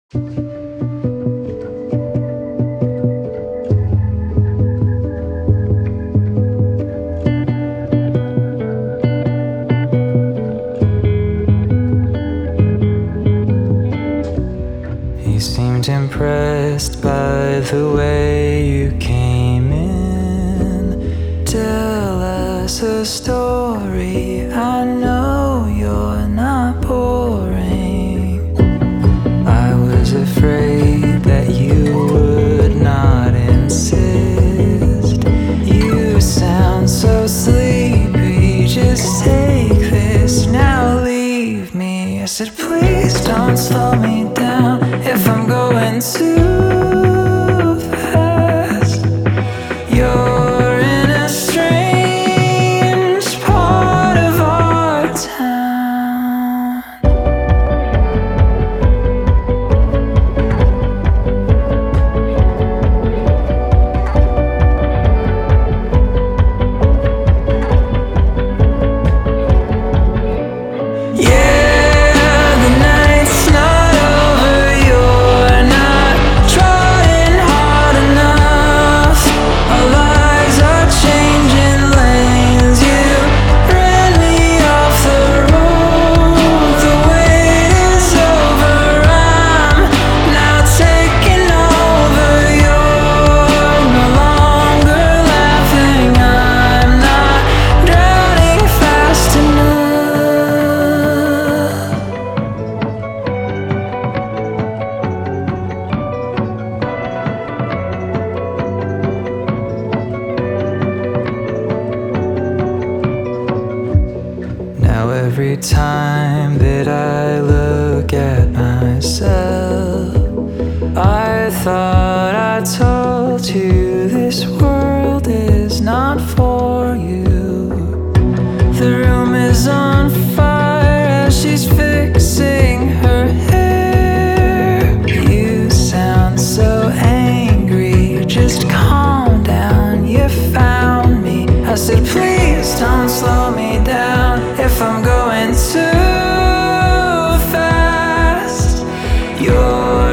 You seemed impressed by the way you came in. Tell us a story, I know you're not boring. I was afraid that you would not insist. You sound so sleepy, just take this, now leave me. I said, please don't slow me down if I'm going too fast. You're in a strange part of our town. Now every time that I look at myself, I thought I told you this world is not for you. The room is on fire as she's fixing her hair. You sound so angry, just calm down, you found me. I said, please don't slow me down if I'm going too fast. You're